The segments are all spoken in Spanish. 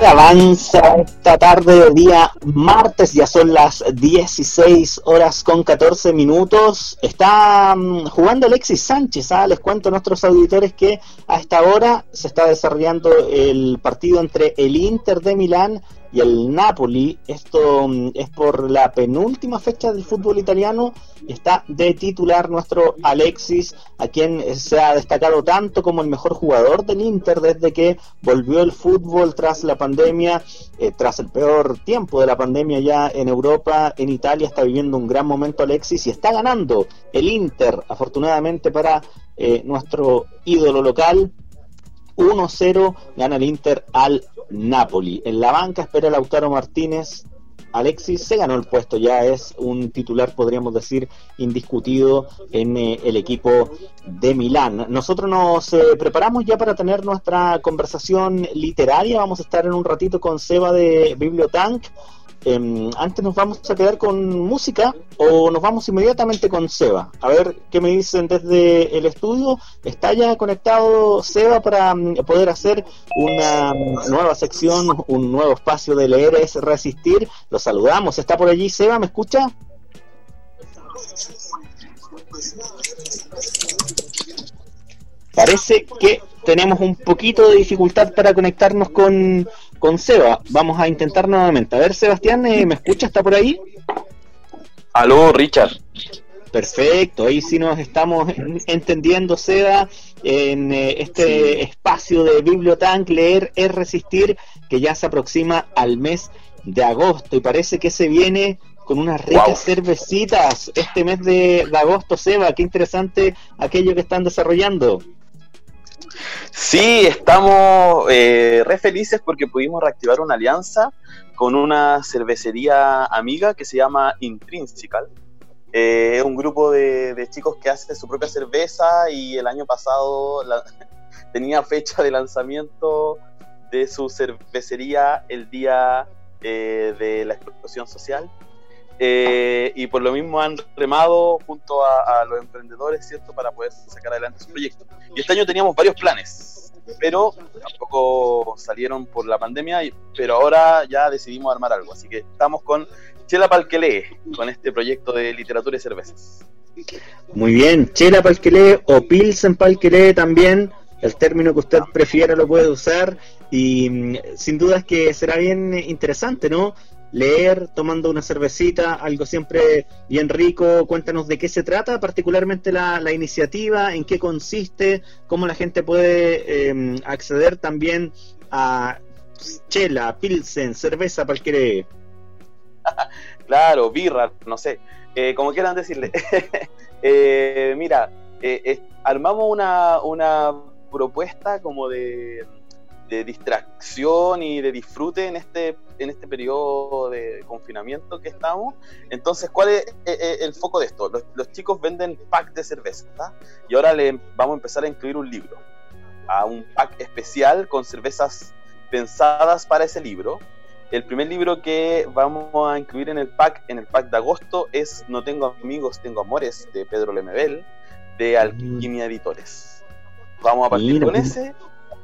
Avanza esta tarde de día martes, ya son las 16 horas con 14 minutos. Está jugando Alexis Sánchez. Les cuento a nuestros auditores que a esta hora se está desarrollando el partido entre el Inter de Milán y el Napoli. Esto es por la penúltima fecha del fútbol italiano. Está de titular nuestro Alexis, a quien se ha destacado tanto como el mejor jugador del Inter desde que volvió el fútbol tras la pandemia, tras el peor tiempo de la pandemia ya en Europa. En Italia está viviendo un gran momento Alexis y está ganando el Inter, afortunadamente para nuestro ídolo local. 1-0 gana el Inter al Napoli. En la banca espera Lautaro Martínez. Alexis se ganó el puesto, ya es un titular, podríamos decir, indiscutido en el equipo de Milán. Nosotros nos preparamos ya para tener nuestra conversación literaria. Vamos a estar en un ratito con Seba de Bibliotank. Antes nos vamos a quedar con música o nos vamos inmediatamente con Seba. A ver qué me dicen desde el estudio. ¿Está ya conectado Seba para poder hacer una nueva sección, un nuevo espacio de Leer es Resistir? Lo saludamos. ¿Está por allí Seba? ¿Me escucha? Parece que tenemos un poquito de dificultad para conectarnos con Seba. Vamos a intentar nuevamente. A ver, Sebastián, ¿me escucha? ¿Está por ahí? Aló, Richard. Perfecto, ahí sí nos estamos entendiendo, Seba, en este espacio de Bibliotank. Leer es Resistir, que ya se aproxima al mes de agosto y parece que se viene con unas ricas cervecitas este mes de agosto. Seba, qué interesante aquello que están desarrollando. Sí, estamos re felices porque pudimos reactivar una alianza con una cervecería amiga que se llama Intrinsical. Es un grupo de chicos que hace su propia cerveza y el año pasado tenía fecha de lanzamiento de su cervecería el día de la explosión social. Y por lo mismo han remado junto a los emprendedores, ¿cierto?, para poder sacar adelante su proyecto. Y este año teníamos varios planes, pero tampoco salieron por la pandemia, pero ahora ya decidimos armar algo. Así que estamos con Chela Pal que lee, con este proyecto de literatura y cervezas. Muy bien, Chela Pal que lee o Pilsen Pal que lee también, el término que usted prefiera lo puede usar, y sin duda es que será bien interesante, ¿no? Leer tomando una cervecita, algo siempre bien rico. Cuéntanos de qué se trata, particularmente la iniciativa, en qué consiste, cómo la gente puede acceder también a chela, pilsen, cerveza, cualquier. Claro, birra, no sé, como quieran decirle. Mira, armamos una propuesta como de distracción y de disfrute en este periodo de confinamiento que estamos. Entonces, ¿cuál es el foco de esto? Los chicos venden pack de cerveza, ¿tá? Y ahora le vamos a empezar a incluir un libro, a un pack especial con cervezas pensadas para ese libro. El primer libro que vamos a incluir en el pack de agosto es No tengo amigos, tengo amores, de Pedro Lemebel, de Alquimia Editores. Vamos a partir con ese.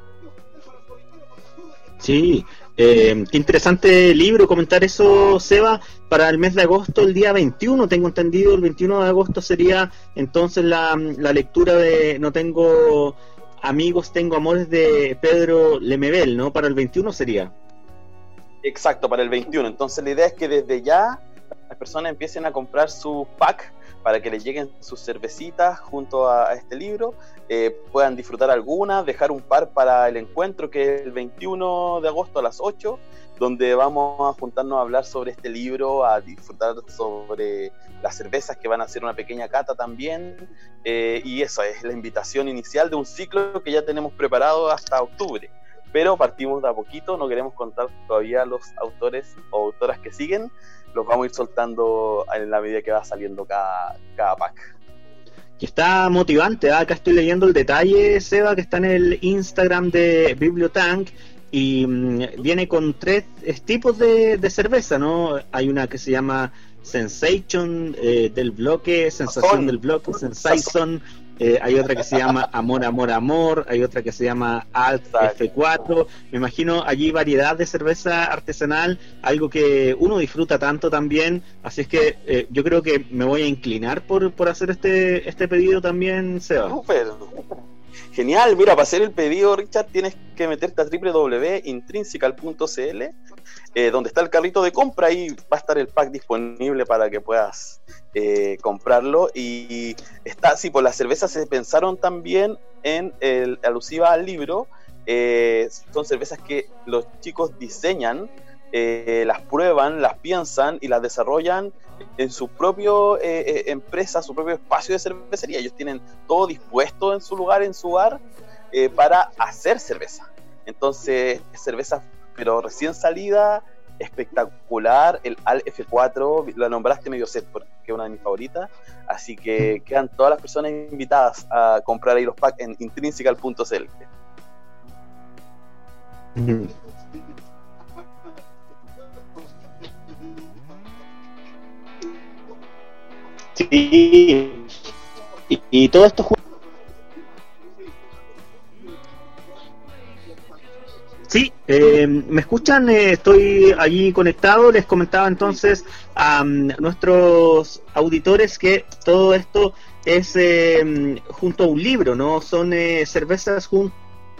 Sí, qué interesante libro. Comentar eso, Seba, para el mes de agosto, el día 21, tengo entendido, el 21 de agosto sería entonces la lectura de No tengo amigos, tengo amores, de Pedro Lemebel, ¿no? Para el 21 sería. Exacto, para el 21. Entonces la idea es que desde ya las personas empiecen a comprar su pack para que les lleguen sus cervecitas junto a este libro, puedan disfrutar algunas, dejar un par para el encuentro que es el 21 de agosto a las 8, donde vamos a juntarnos a hablar sobre este libro, a disfrutar sobre las cervezas que van a hacer una pequeña cata también, y eso es la invitación inicial de un ciclo que ya tenemos preparado hasta octubre. Pero partimos de a poquito, no queremos contar todavía los autores o autoras que siguen, los vamos a ir soltando en la medida que va saliendo cada pack. Que está motivante, acá estoy leyendo el detalle, Seba, que está en el Instagram de Bibliotank, y viene con 3 tipos de cerveza, ¿no? Hay una que se llama Sensation del bloque, Sensación del bloque, Sensation, hay otra que se llama Amor, Amor, Amor, hay otra que se llama Alt F4. Me imagino allí variedad de cerveza artesanal, algo que uno disfruta tanto también, así es que yo creo que me voy a inclinar por hacer este pedido también, Seba. Súper. Genial, mira, para hacer el pedido, Richard, tienes que meterte a www.intrinsical.cl, donde está el carrito de compra. Ahí va a estar el pack disponible para que puedas comprarlo. Y está, sí, pues las cervezas se pensaron también en alusiva al libro. Son cervezas que los chicos diseñan, las prueban, las piensan y las desarrollan en su propio empresa, su propio espacio de cervecería. Ellos tienen todo dispuesto en su lugar, en su bar, para hacer cerveza. Entonces, cerveza, pero recién salida, espectacular. El Al F4, la nombraste medio set porque es una de mis favoritas. Así que quedan todas las personas invitadas a comprar ahí los packs en intrinsical.cl. Sí, y todo esto. Sí, ¿me escuchan? Estoy allí conectado. Les comentaba entonces a nuestros auditores que todo esto es junto a un libro, ¿no? Son cervezas junto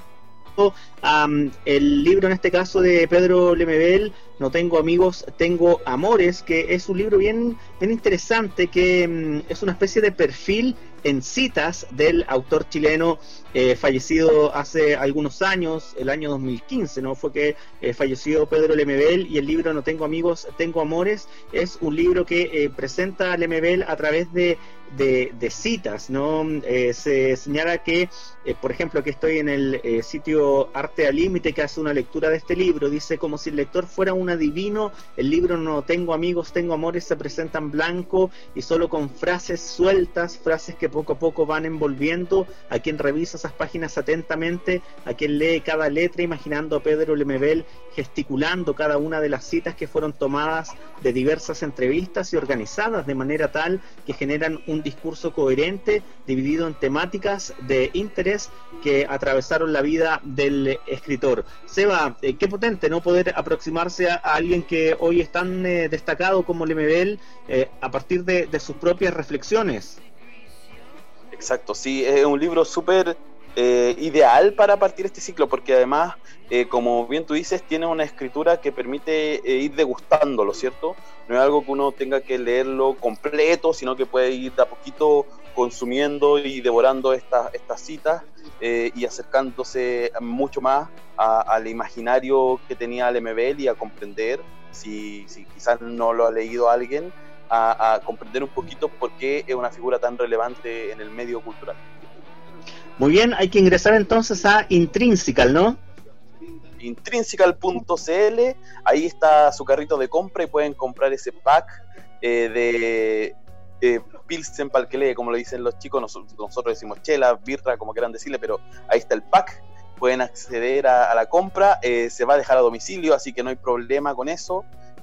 a el libro, en este caso de Pedro Lemebel, No tengo amigos, tengo amores, que es un libro bien interesante, que es una especie de perfil en citas del autor chileno fallecido hace algunos años, el año 2015, ¿no? Fue que falleció Pedro Lemebel, y el libro No tengo amigos, tengo amores es un libro que presenta a Lemebel a través de citas, ¿no? Se señala que, por ejemplo, que estoy en el sitio Arte al Límite, que hace una lectura de este libro, dice: como si el lector fuera un adivino, el libro No tengo amigos, tengo amores se presenta en blanco y solo con frases sueltas, frases que poco a poco van envolviendo a quien revisa esas páginas atentamente, a quien lee cada letra, imaginando a Pedro Lemebel gesticulando cada una de las citas que fueron tomadas de diversas entrevistas y organizadas de manera tal que generan un discurso coherente, dividido en temáticas de interés que atravesaron la vida del escritor. Seba, qué potente, ¿no? Poder aproximarse a alguien que hoy es tan destacado como Lemebel a partir de sus propias reflexiones. Exacto, sí, es un libro súper ideal para partir este ciclo, porque además, como bien tú dices, tiene una escritura que permite ir degustándolo, ¿cierto? No es algo que uno tenga que leerlo completo, sino que puede ir de a poquito consumiendo y devorando estas citas y acercándose mucho más al imaginario que tenía Lemebel, y a comprender, si quizás no lo ha leído alguien, a comprender un poquito por qué es una figura tan relevante en el medio cultural. Muy bien, hay que ingresar entonces a Intrinsical, ¿no? Intrinsical.cl, ahí está su carrito de compra y pueden comprar ese pack de Pilsen Palquelé, como le dicen los chicos. Nosotros decimos chela, birra, como quieran decirle, pero ahí está el pack. Pueden acceder a la compra, se va a dejar a domicilio, así que no hay problema con eso,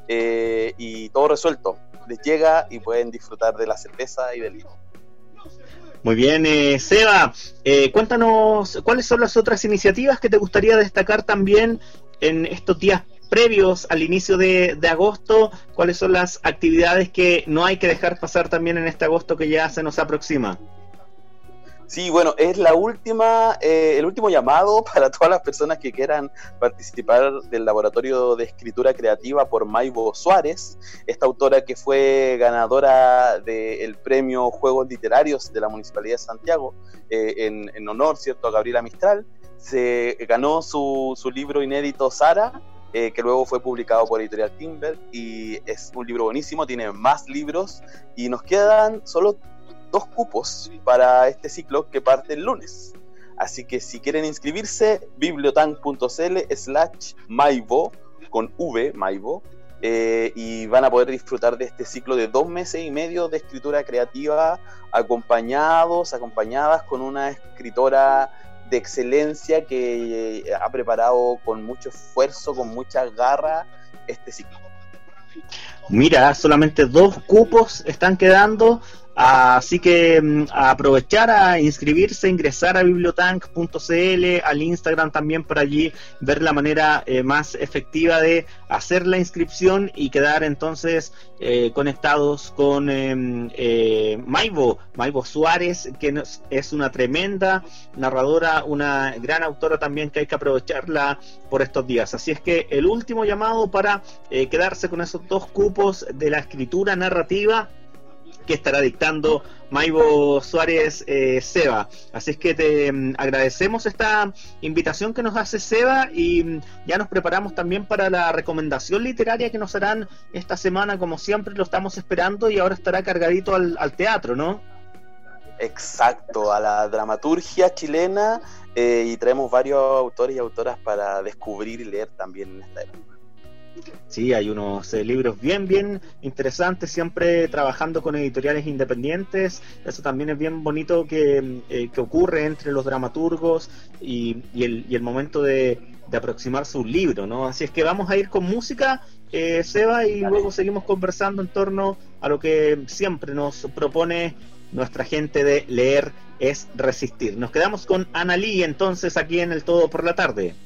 y todo resuelto. Les llega y pueden disfrutar de la cerveza y del libro. Muy bien, Seba, cuéntanos cuáles son las otras iniciativas que te gustaría destacar también en estos días previos al inicio de agosto. ¿Cuáles son las actividades que no hay que dejar pasar también en este agosto que ya se nos aproxima? Sí, bueno, es la última, el último llamado para todas las personas que quieran participar del laboratorio de escritura creativa por Maibo Suárez, esta autora que fue ganadora del premio Juegos Literarios de la Municipalidad de Santiago, en honor, ¿cierto?, a Gabriela Mistral. Se ganó su libro inédito Sara, que luego fue publicado por Editorial Timber, y es un libro buenísimo. Tiene más libros y nos quedan solo 2 cupos para este ciclo que parte el lunes. Así que si quieren inscribirse, bibliotan.cl/Maibo con V, Maibo, y van a poder disfrutar de este ciclo de 2 meses y medio de escritura creativa, acompañadas con una escritora de excelencia que ha preparado con mucho esfuerzo, con mucha garra, este ciclo. Mira, solamente 2 cupos están quedando. Así que a aprovechar a inscribirse, ingresar a bibliotank.cl, al Instagram también, por allí ver la manera más efectiva de hacer la inscripción y quedar entonces conectados con Maibo Suárez, que es una tremenda narradora, una gran autora también, que hay que aprovecharla por estos días. Así es que el último llamado para quedarse con esos 2 cupos de la escritura narrativa que estará dictando Maibo Suárez, Seba. Así es que te agradecemos esta invitación que nos hace Seba, y ya nos preparamos también para la recomendación literaria que nos harán esta semana. Como siempre lo estamos esperando, y ahora estará cargadito al teatro, ¿no? Exacto, a la dramaturgia chilena, y traemos varios autores y autoras para descubrir y leer también en esta época. Sí, hay unos libros bien interesantes, siempre trabajando con editoriales independientes. Eso también es bien bonito que ocurre entre los dramaturgos y el momento de aproximarse a un libro, ¿no? Así es que vamos a ir con música, Seba, y luego seguimos conversando en torno a lo que siempre nos propone nuestra gente de Leer es Resistir. Nos quedamos con Ana Lee entonces aquí en El Todo por la Tarde.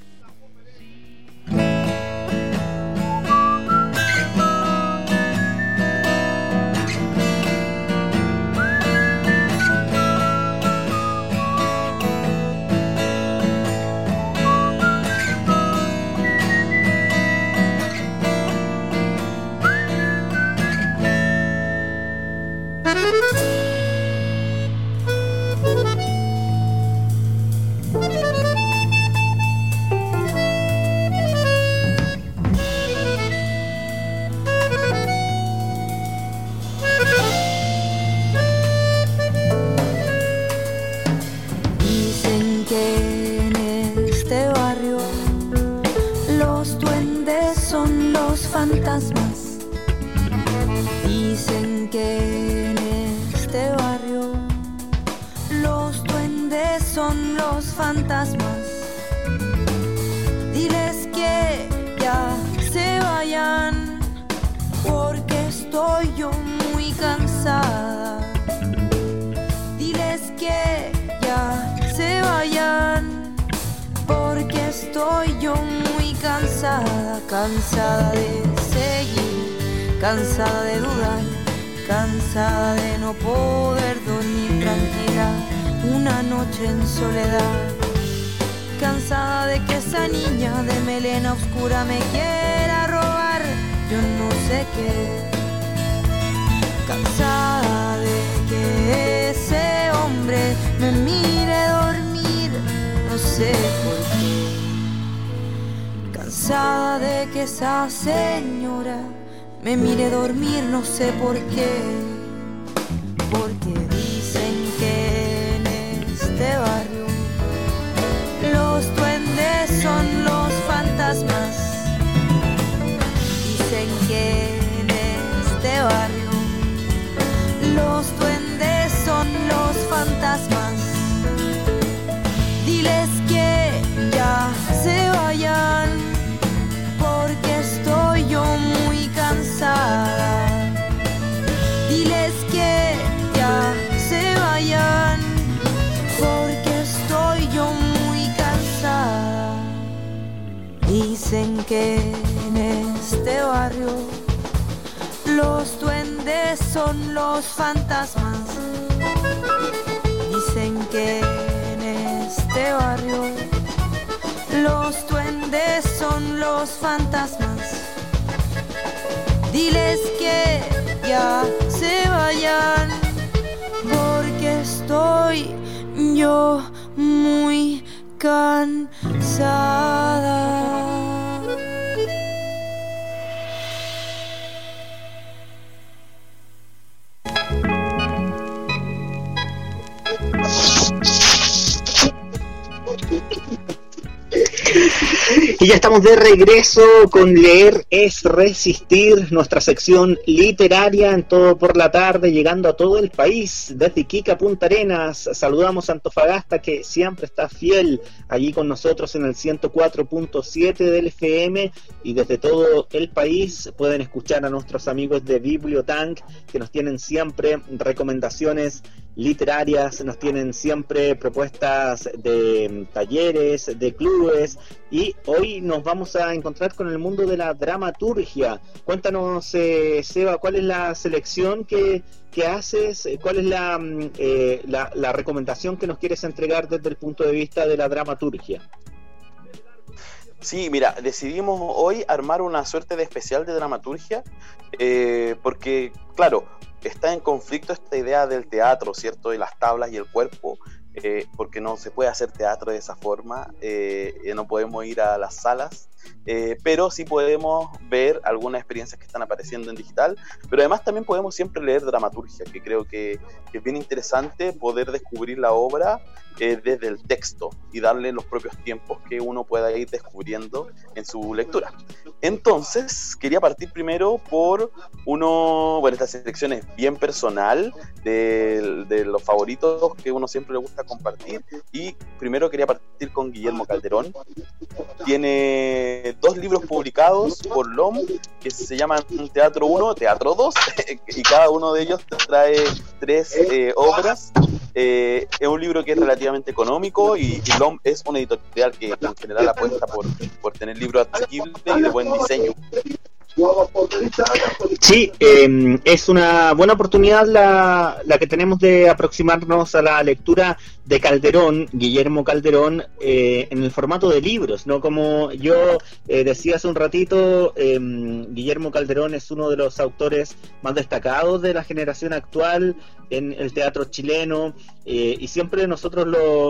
Fantasmas dicen que en este barrio los duendes son los fantasmas. Diles que ya se vayan, porque estoy yo muy cansada. Diles que ya se vayan, porque estoy yo muy cansada, cansada de seguir, cansada de dudar, cansada de no poder dormir tranquila una noche en soledad, cansada de que esa niña de melena oscura me quiera robar, yo no sé qué, cansada de que ese hombre me mire dormir, no sé por qué, cansada de que esa señora me mire dormir, no sé por qué, porque dicen que en este barrio los duendes son los fantasmas. Dicen que en este barrio los duendes son los fantasmas. Diles que ya se vayan, porque estoy yo muy cansada. Diles que ya se vayan, porque estoy yo muy cansada. Dicen que en este barrio los duendes son los fantasmas. Dicen que en este barrio los duendes son los fantasmas. Diles que ya se vayan, porque estoy yo muy cansada. Y ya estamos de regreso con Leer es Resistir, nuestra sección literaria en Todo por la Tarde, llegando a todo el país, desde Iquique a Punta Arenas. Saludamos a Antofagasta, que siempre está fiel allí con nosotros en el 104.7 del FM, y desde todo el país pueden escuchar a nuestros amigos de Bibliotank, que nos tienen siempre recomendaciones literarias, nos tienen siempre propuestas de talleres, de clubes, y hoy nos vamos a encontrar con el mundo de la dramaturgia. Cuéntanos, Seba, ¿cuál es la selección que haces? ¿Cuál es la recomendación que nos quieres entregar desde el punto de vista de la dramaturgia? Sí, mira, decidimos hoy armar una suerte de especial de dramaturgia, porque, claro, está en conflicto esta idea del teatro, ¿cierto? De las tablas y el cuerpo, porque no se puede hacer teatro de esa forma, no podemos ir a las salas, pero sí podemos ver algunas experiencias que están apareciendo en digital, pero además también podemos siempre leer dramaturgia, que creo que es bien interesante poder descubrir la obra desde el texto y darle los propios tiempos que uno pueda ir descubriendo en su lectura. Entonces, quería partir primero por esta selección es bien personal de los favoritos que uno siempre le gusta compartir, y primero quería partir con Guillermo Calderón. Tiene 2 libros publicados por LOM que se llaman Teatro 1, Teatro 2, y cada uno de ellos trae 3 obras. Es un libro que es relativamente económico, y LOM es una editorial que en general apuesta por tener libros asequibles y de buen diseño. Sí, es una buena oportunidad la que tenemos de aproximarnos a la lectura de Calderón, Guillermo Calderón, en el formato de libros, ¿no? Como yo decía hace un ratito, Guillermo Calderón es uno de los autores más destacados de la generación actual en el teatro chileno, y siempre nosotros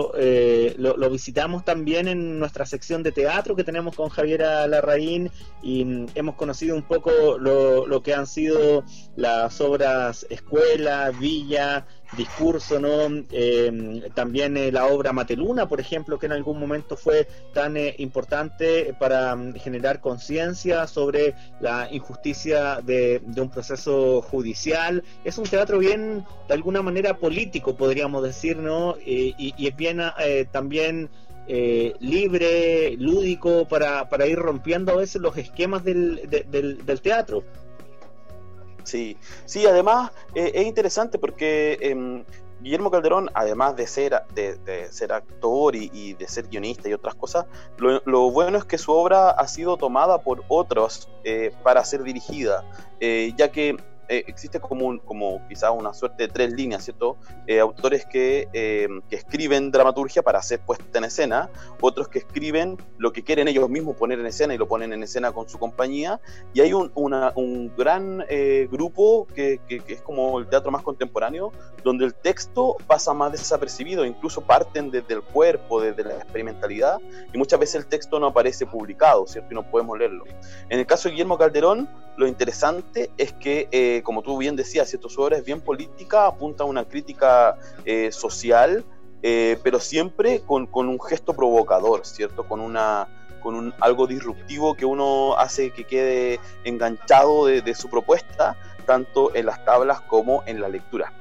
lo visitamos también en nuestra sección de teatro que tenemos con Javiera Larraín, y hemos conocido un poco lo que han sido las obras Escuela, Villa, Discurso, ¿no? También la obra Mateluna, por ejemplo, que en algún momento fue tan importante para generar conciencia sobre la injusticia de un proceso judicial. Es un teatro bien, de alguna manera, político, podríamos decir, ¿no? Y es bien también libre, lúdico, para ir rompiendo a veces los esquemas del teatro. Sí, además es interesante porque Guillermo Calderón, además de ser actor y de ser guionista y otras cosas, lo bueno es que su obra ha sido tomada por otros para ser dirigida, ya que existe como quizás una suerte de 3 líneas, ¿cierto? Autores que escriben dramaturgia para ser puesta en escena, otros que escriben lo que quieren ellos mismos poner en escena y lo ponen en escena con su compañía, y hay un gran grupo que es como el teatro más contemporáneo, donde el texto pasa más desapercibido, incluso parten desde el cuerpo, desde la experimentalidad, y muchas veces el texto no aparece publicado, ¿cierto? Y no podemos leerlo. En el caso de Guillermo Calderón, lo interesante es que, como tú bien decías, ¿cierto? Su obra es bien política, apunta a una crítica social, pero siempre con un gesto provocador, ¿cierto? Con algo disruptivo que uno hace que quede enganchado de su propuesta, tanto en las tablas como en la lectura.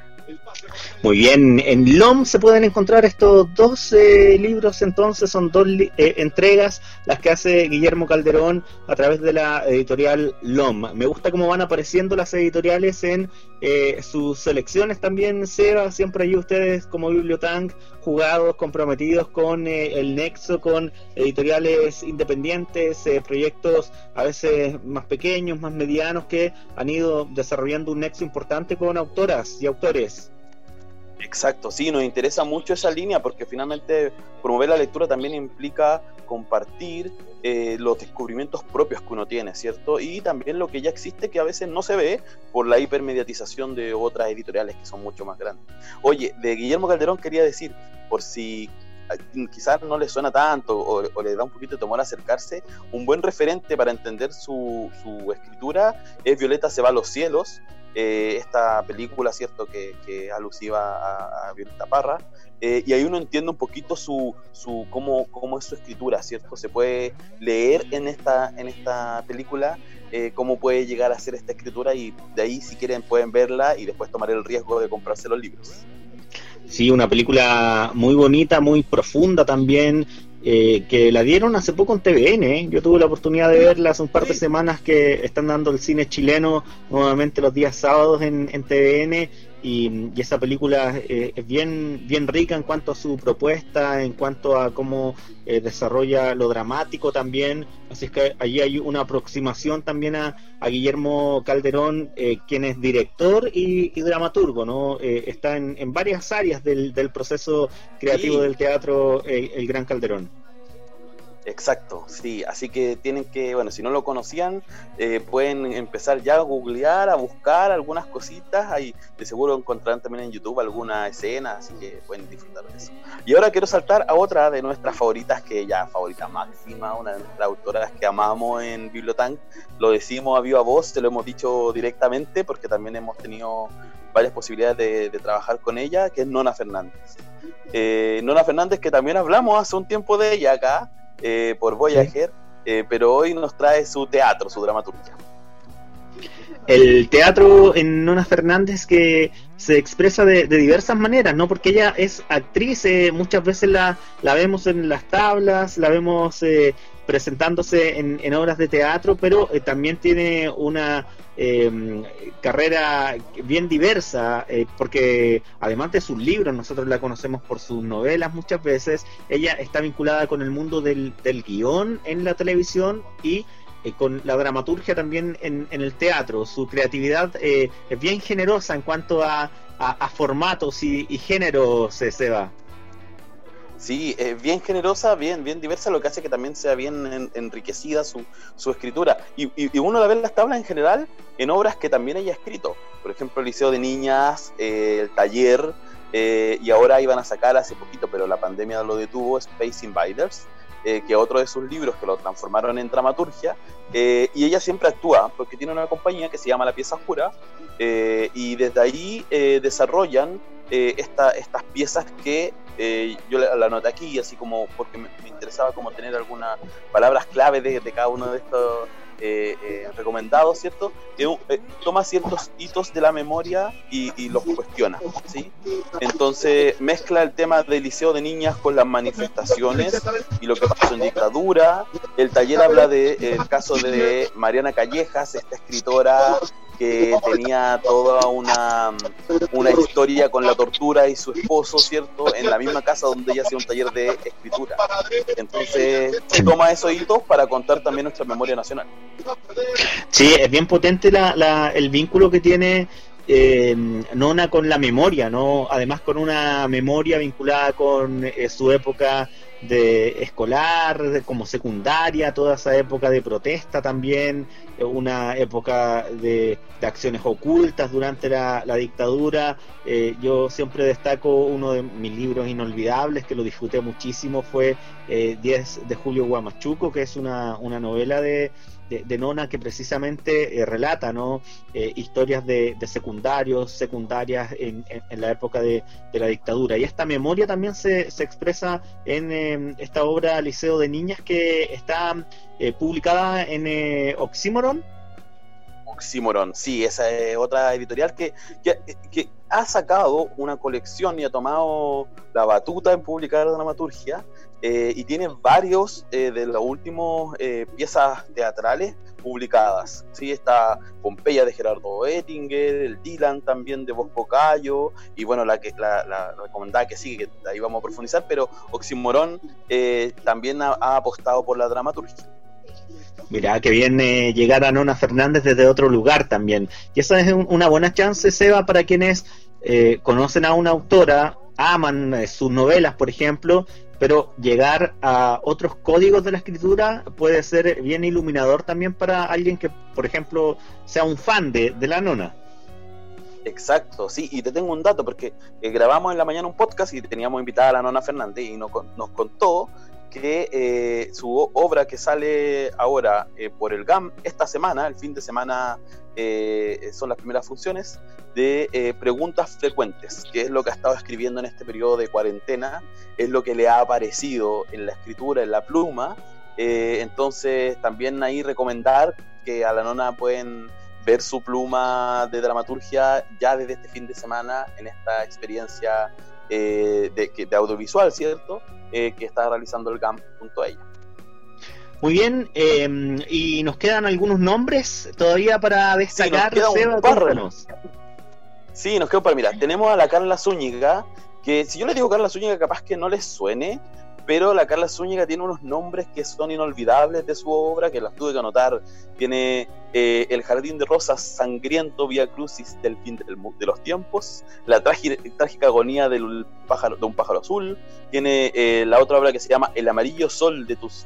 Muy bien, en LOM se pueden encontrar estos 2 libros, entonces son 2 entregas las que hace Guillermo Calderón a través de la editorial LOM. Me gusta cómo van apareciendo las editoriales en sus selecciones también, Seba, siempre hay ustedes como Bibliotank jugados, comprometidos con el nexo, con editoriales independientes, proyectos a veces más pequeños, más medianos, que han ido desarrollando un nexo importante con autoras y autores. Exacto, sí, nos interesa mucho esa línea porque finalmente promover la lectura también implica compartir los descubrimientos propios que uno tiene, ¿cierto? Y también lo que ya existe que a veces no se ve por la hipermediatización de otras editoriales que son mucho más grandes. Oye, de Guillermo Calderón quería decir, por si quizás no le suena tanto o le da un poquito de temor acercarse, un buen referente para entender su escritura es Violeta se va a los cielos, esta película, ¿cierto? Que es alusiva a Violeta Parra, y ahí uno entiende un poquito cómo es su escritura, ¿cierto? Se puede leer en esta película cómo puede llegar a ser esta escritura, y de ahí, si quieren, pueden verla y después tomar el riesgo de comprarse los libros. Sí, una película muy bonita, muy profunda también, que la dieron hace poco en TVN. Yo tuve la oportunidad de verla hace un par de semanas, que están dando el cine chileno nuevamente los días sábados en TVN, y esa película es bien rica en cuanto a su propuesta, en cuanto a cómo desarrolla lo dramático también. Así es que allí hay una aproximación también a Guillermo Calderón, quien es director y dramaturgo, ¿no? Está en varias áreas del proceso creativo del teatro, el gran Calderón. Exacto, sí, así que tienen que, bueno, si no lo conocían, pueden empezar ya a googlear, a buscar algunas cositas, ahí de seguro encontrarán también en YouTube alguna escena, así que pueden disfrutar de eso. Y ahora quiero saltar a otra de nuestras favoritas, que ya favorita máxima, una de nuestras autoras que amamos en Bibliotank, lo decimos a viva voz, te lo hemos dicho directamente, porque también hemos tenido varias posibilidades de trabajar con ella, que es Nona Fernández. Nona Fernández, que también hablamos hace un tiempo de ella acá, por Voyager, pero hoy nos trae su teatro, su dramaturgia. El teatro en Nona Fernández, que se expresa de diversas maneras, ¿no? Porque ella es actriz, muchas veces la vemos en las tablas, la vemos presentándose en obras de teatro, pero también tiene una carrera bien diversa, porque además de sus libros, nosotros la conocemos por sus novelas muchas veces. Ella está vinculada con el mundo del guión en la televisión, y con la dramaturgia también en el teatro. Su creatividad es bien generosa en cuanto a formatos y géneros, Seba. Sí, bien generosa, bien diversa, lo que hace que también sea bien enriquecida su escritura. Y uno la ve en las tablas en general en obras que también ella ha escrito. Por ejemplo, El Liceo de Niñas, El Taller, y ahora iban a sacar hace poquito, pero la pandemia lo detuvo, Space Invaders, que otro de sus libros que lo transformaron en dramaturgia, y ella siempre actúa, porque tiene una compañía que se llama La Pieza Oscura, y desde ahí desarrollan estas piezas que yo la anoté aquí, así como porque me interesaba como tener algunas palabras clave de cada uno de estos recomendados, ¿cierto? Toma ciertos hitos de la memoria y los cuestiona, ¿sí? Entonces mezcla el tema del Liceo de Niñas con las manifestaciones y lo que pasó en dictadura. El Taller habla del caso de Mariana Callejas, esta escritora que tenía toda una historia con la tortura y su esposo, ¿cierto? En la misma casa donde ella hacía un taller de escritura. Entonces toma esos hitos para contar también nuestra memoria nacional. Sí, es bien potente el vínculo que tiene Nona con la memoria, ¿no? Además, con una memoria vinculada con su época de escolar, como secundaria, toda esa época de protesta también, una época de acciones ocultas durante la dictadura. Yo siempre destaco uno de mis libros inolvidables, que lo disfruté muchísimo, fue 10 de Julio Guamachuco, que es una novela de Nona, que precisamente relata, ¿no? Historias de secundarias en la época de la dictadura. Y esta memoria también se expresa en esta obra Liceo de Niñas, que está publicada en Oxímoron. Oxímoron, sí, esa es otra editorial que ha sacado una colección y ha tomado la batuta en publicar dramaturgia, y tiene varios de los últimos piezas teatrales publicadas, ¿sí? Está Pompeya de Gerardo Oettinger, el Dylan también de Bosco Cayo, y bueno, la recomendada que sigue, que ahí vamos a profundizar, pero Oxímoron también ha apostado por la dramaturgia. Mira, que bien llegar a Nona Fernández desde otro lugar también. Y esa es una buena chance, Seba, para quienes conocen a una autora, aman sus novelas, por ejemplo, pero llegar a otros códigos de la escritura puede ser bien iluminador también para alguien que, por ejemplo, sea un fan de la Nona. Exacto, sí, y te tengo un dato, porque grabamos en la mañana un podcast y teníamos invitada a la Nona Fernández y nos contó que su obra que sale ahora por el GAM esta semana, el fin de semana son las primeras funciones de preguntas frecuentes, que es lo que ha estado escribiendo en este periodo de cuarentena, es lo que le ha aparecido en la escritura, en la pluma. Entonces también ahí recomendar que a la nona pueden ver su pluma de dramaturgia ya desde este fin de semana en esta experiencia de audiovisual, ¿cierto? Que está realizando el GAM junto a ella. Muy bien, y nos quedan algunos nombres todavía para destacar. Sí, nos queda un par. Sí, nos queda un par. Mira, tenemos a la Carla Zúñiga, que si yo les digo Carla Zúñiga capaz que no les suene, pero la Carla Zúñiga tiene unos nombres que son inolvidables de su obra, que las tuve que anotar. Tiene El Jardín de Rosas Sangriento, Vía Crucis del Fin de los Tiempos, La Trágica Agonía de un pájaro azul. Tiene la otra obra que se llama El Amarillo Sol de tus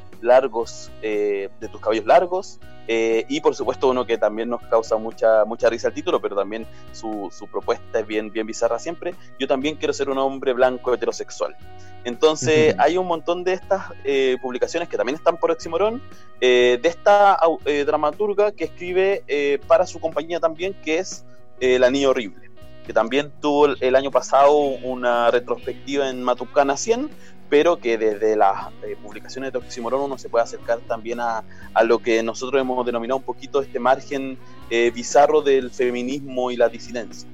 cabellos largos, y por supuesto uno que también nos causa mucha risa el título, pero también su propuesta es bien bizarra siempre: Yo también quiero ser un hombre blanco heterosexual. Entonces hay un montón de estas publicaciones que también están por Oxímoron, de esta dramaturga que escribe para su compañía también, que es La Niña Horrible, que también tuvo el año pasado una retrospectiva en Matucana 100, pero que desde las publicaciones de Oxímoron uno se puede acercar también a lo que nosotros hemos denominado un poquito este margen bizarro del feminismo y la disidencia.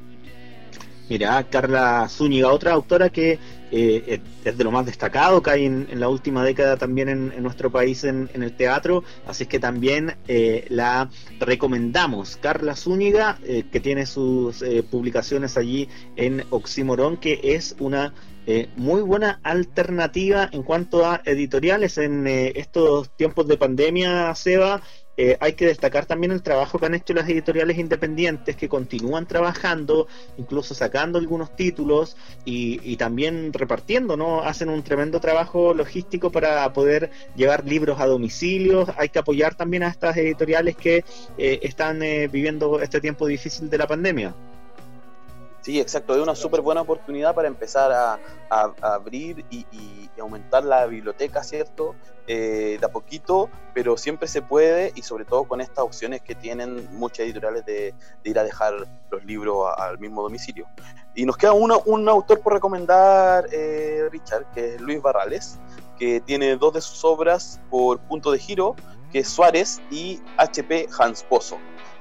Mira, Carla Zúñiga, otra autora que es de lo más destacado que hay en la última década también en nuestro país en el teatro, así es que también la recomendamos. Carla Zúñiga, que tiene sus publicaciones allí en Oxímoron, que es una muy buena alternativa en cuanto a editoriales en estos tiempos de pandemia, Seba. Hay que destacar también el trabajo que han hecho las editoriales independientes, que continúan trabajando, incluso sacando algunos títulos y también repartiendo, ¿no? Hacen un tremendo trabajo logístico para poder llevar libros a domicilios. Hay que apoyar también a estas editoriales que están viviendo este tiempo difícil de la pandemia. Sí, exacto, es una súper buena oportunidad para empezar a abrir y aumentar la biblioteca, ¿cierto? De a poquito, pero siempre se puede, y sobre todo con estas opciones que tienen muchas editoriales de ir a dejar los libros al mismo domicilio. Y nos queda un autor por recomendar, Richard, que es Luis Barrales, que tiene dos de sus obras por punto de giro, que es Suárez y H.P. Hans Pozo,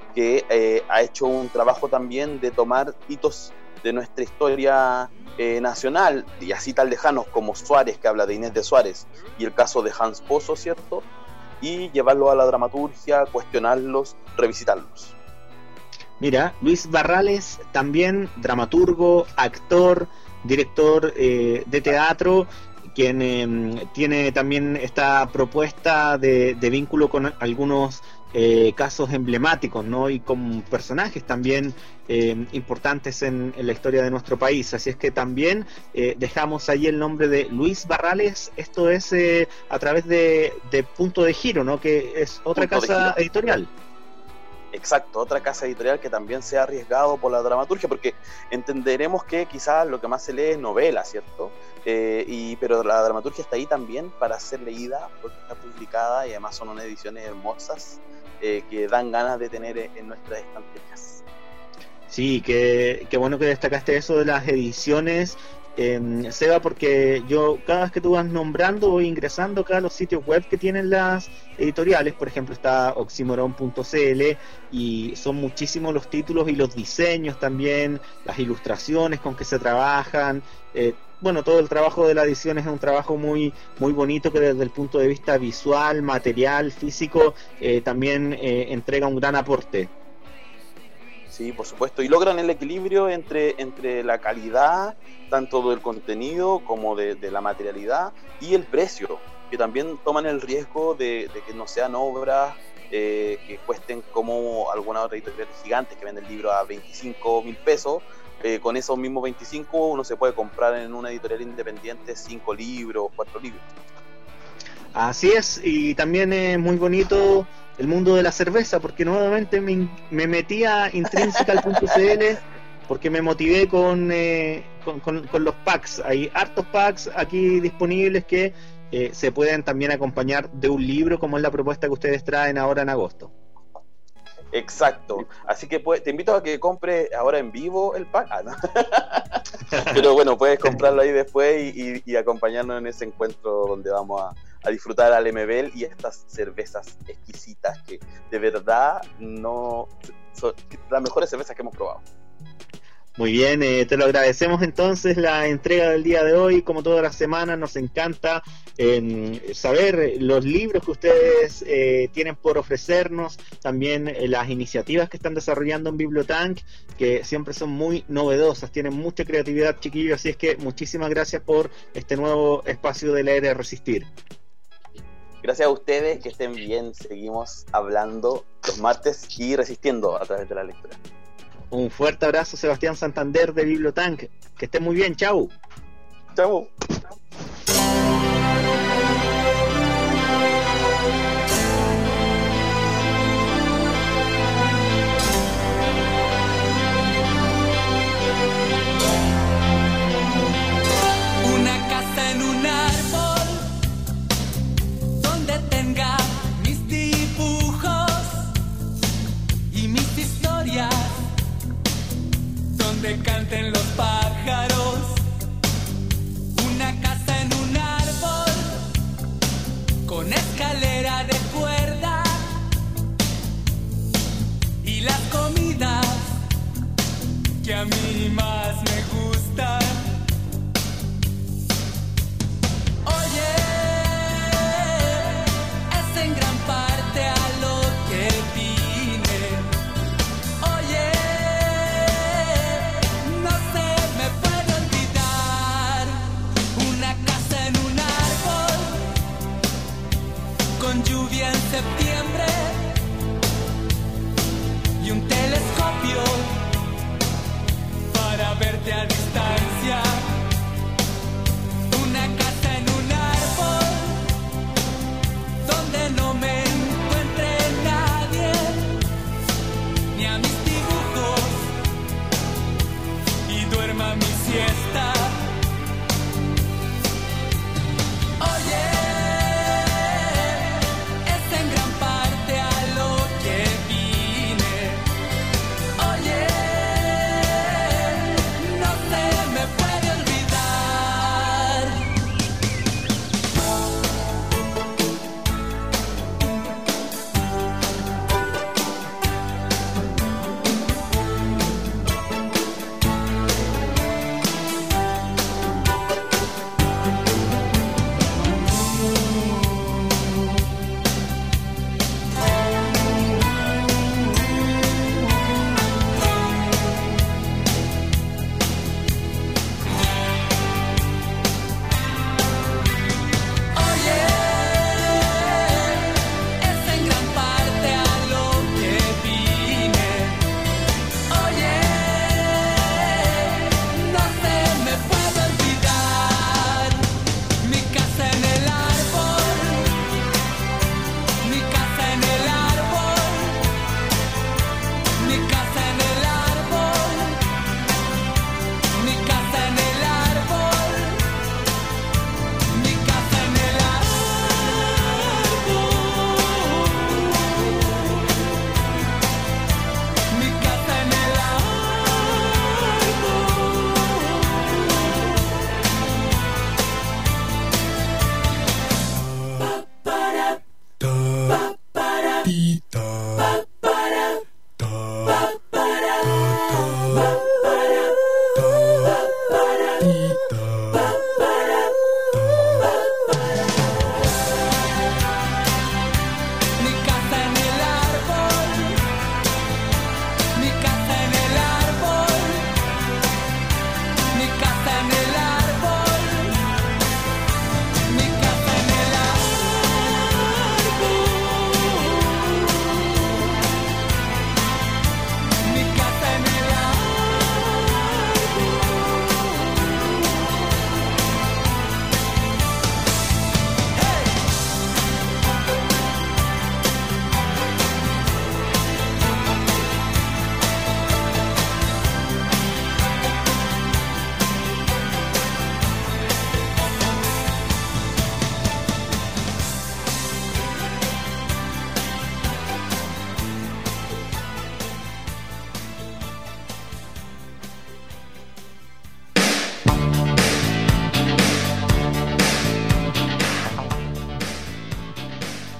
que ha hecho un trabajo también de tomar hitos de nuestra historia nacional, y así tan lejanos como Suárez, que habla de Inés de Suárez, y el caso de Hans Pozo, ¿cierto? Y llevarlo a la dramaturgia, cuestionarlos, revisitarlos. Mira, Luis Barrales, también dramaturgo, actor, director de teatro, quien tiene también esta propuesta de vínculo con algunos casos emblemáticos, ¿no? Y con personajes también importantes en la historia de nuestro país. Así es que también dejamos ahí el nombre de Luis Barrales. Esto es a través de Punto de Giro, ¿no? Que es otra casa editorial. Exacto, otra casa editorial que también se ha arriesgado por la dramaturgia, porque entenderemos que quizás lo que más se lee es novela, ¿cierto? Pero la dramaturgia está ahí también para ser leída, porque está publicada, y además son unas ediciones hermosas que dan ganas de tener en nuestras estanterías. Sí, qué bueno que destacaste eso de las ediciones, Seba, porque yo cada vez que tú vas nombrando voy ingresando acá a los sitios web que tienen las editoriales. Por ejemplo, está oximoron.cl, y son muchísimos los títulos y los diseños también, las ilustraciones con que se trabajan. Bueno, todo el trabajo de la edición es un trabajo muy bonito, que desde el punto de vista visual, material, físico, también entrega un gran aporte. Sí, por supuesto, y logran el equilibrio entre la calidad, tanto del contenido como de la materialidad, y el precio, que también toman el riesgo de que no sean obras que cuesten como algunas otras editoriales gigantes que venden libros a 25.000 pesos. Con esos mismos 25 uno se puede comprar en una editorial independiente 5 libros, 4 libros. Así es, y también es muy bonito el mundo de la cerveza, porque nuevamente me metí a intrinsical.cl porque me motivé con los packs. Hay hartos packs aquí disponibles que se pueden también acompañar de un libro, como es la propuesta que ustedes traen ahora en agosto. Exacto, así que te invito a que compres ahora en vivo el pack. ¿No? Pero bueno, puedes comprarlo ahí después y acompañarnos en ese encuentro donde vamos a disfrutar al MBL y estas cervezas exquisitas que de verdad no son las mejores cervezas que hemos probado. Muy bien, te lo agradecemos entonces la entrega del día de hoy. Como todas las semanas, nos encanta saber los libros que ustedes tienen por ofrecernos, también las iniciativas que están desarrollando en Bibliotank, que siempre son muy novedosas, tienen mucha creatividad, chiquillos, así es que muchísimas gracias por este nuevo espacio de Leer y Resistir. Gracias a ustedes, que estén bien, seguimos hablando los martes y resistiendo a través de la lectura. Un fuerte abrazo, Sebastián Santander de Bibliotank. Que estén muy bien, chau. Chau. Una casa en un árbol donde tenga mis dibujos y mis historias, donde canten los pájaros. Una casa en un árbol con escalera de cuerda y las comidas que a mí más me gustan. Oye, es en gran parte a lo que vine. Oye, no se me puede olvidar una casa en un árbol con lluvia en septiembre y un telescopio para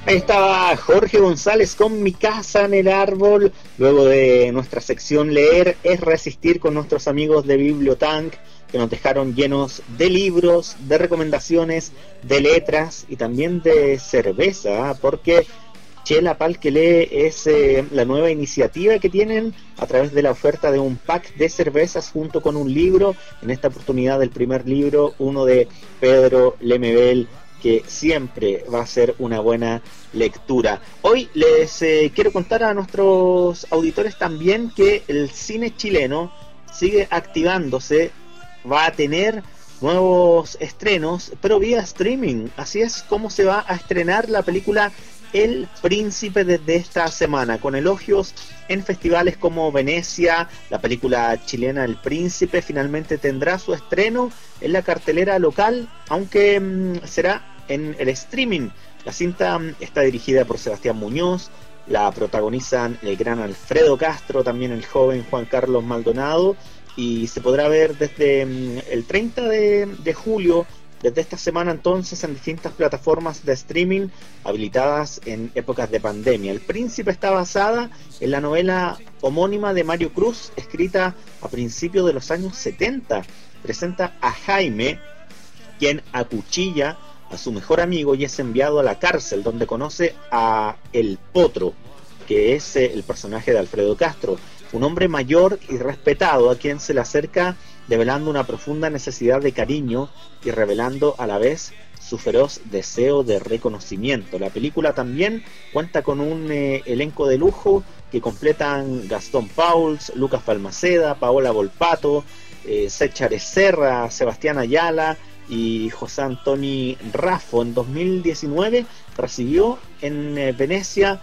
Ahí estaba Jorge González con Mi casa en el árbol. Luego de nuestra sección Leer es resistir con nuestros amigos de Bibliotank, que nos dejaron llenos de libros, de recomendaciones, de letras y también de cerveza, porque Chela Pal que lee es la nueva iniciativa que tienen a través de la oferta de un pack de cervezas junto con un libro. En esta oportunidad el primer libro, uno de Pedro Lemebel, que siempre va a ser una buena lectura. Hoy les quiero contar a nuestros auditores también que el cine chileno sigue activándose, va a tener nuevos estrenos, pero vía streaming. Así es como se va a estrenar la película El Príncipe desde esta semana, con elogios en festivales como Venecia. La película chilena El Príncipe finalmente tendrá su estreno en la cartelera local, aunque será en el streaming. La cinta está dirigida por Sebastián Muñoz, la protagonizan el gran Alfredo Castro, también el joven Juan Carlos Maldonado, y se podrá ver desde el 30 de julio, desde esta semana entonces, en distintas plataformas de streaming habilitadas en épocas de pandemia. El Príncipe está basada en la novela homónima de Mario Cruz, escrita a principios de los años 70. Presenta a Jaime, quien acuchilla a su mejor amigo y es enviado a la cárcel, donde conoce a El Potro, que es el personaje de Alfredo Castro, un hombre mayor y respetado a quien se le acerca develando una profunda necesidad de cariño y revelando a la vez su feroz deseo de reconocimiento. La película también cuenta con un elenco de lujo que completan Gastón Pauls, Lucas Balmaceda, Paola Volpato, Séchar Serra, Sebastián Ayala y José Antoni Raffo. En 2019 recibió en Venecia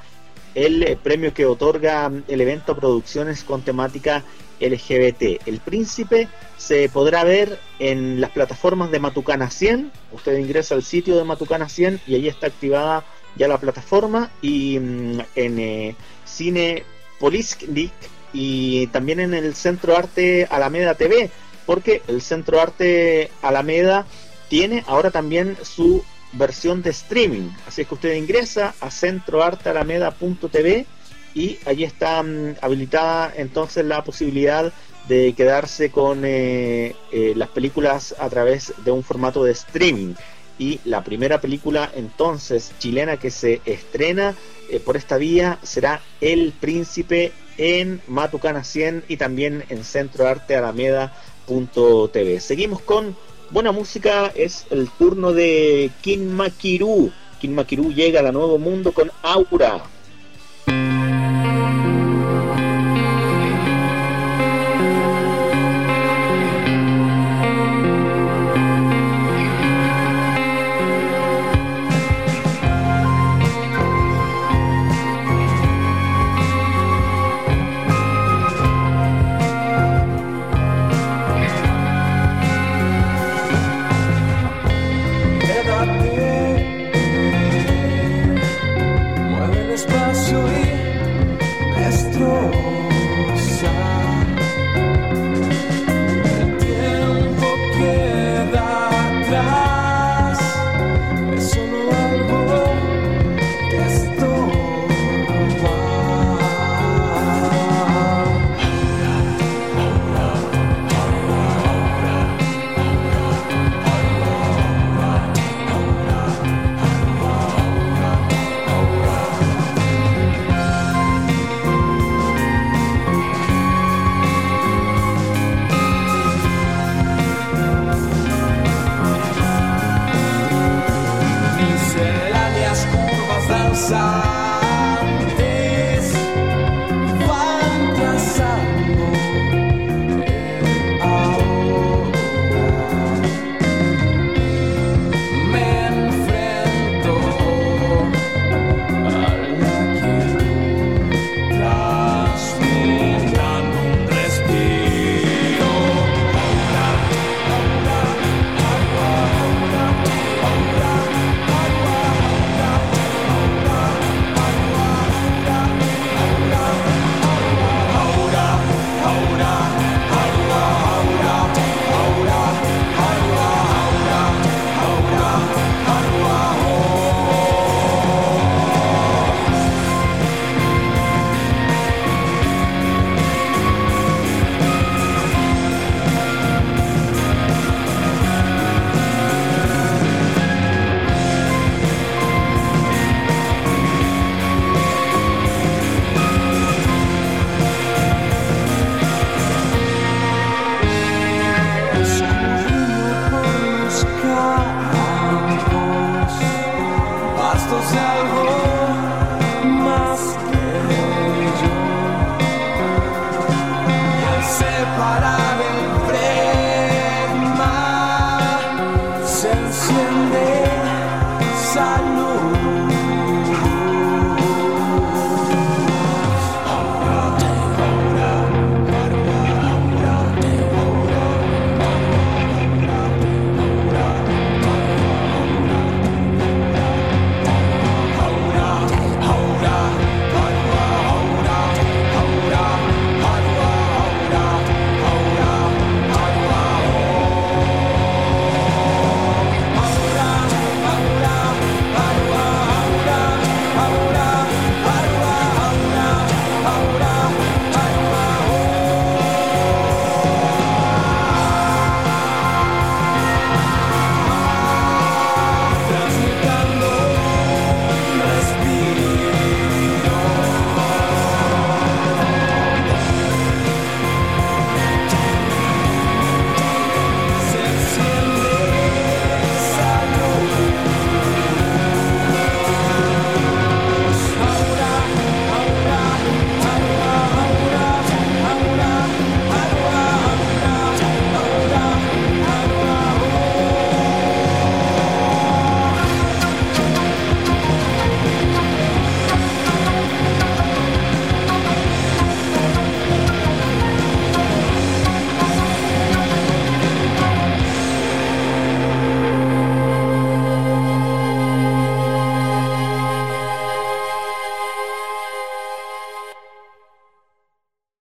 el premio que otorga el evento Producciones con temática LGBT. El Príncipe se podrá ver en las plataformas de Matucana 100. Usted ingresa al sitio de Matucana 100 y ahí está activada ya la plataforma, y en Cine Polisnik y también en el Centro Arte Alameda TV, porque el Centro Arte Alameda tiene ahora también su versión de streaming. Así es que usted ingresa a centroartealameda.tv y allí está habilitada entonces la posibilidad de quedarse con las películas a través de un formato de streaming. Y la primera película entonces chilena que se estrena por esta vía será El Príncipe en Matucana 100 y también en centroartealameda.tv. Seguimos con buena música, es el turno de Kin Makiru. Kin Makiru llega a la Nuevo Mundo con Aura.